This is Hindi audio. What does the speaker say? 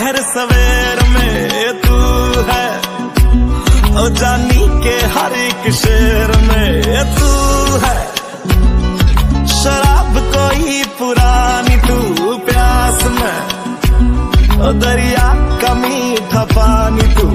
हर सवेर में तू है, ओ जानी के हर एक शेर में तू है। शराब कोई पुरानी तू प्यास में, ओ दरिया का मीठा पानी तू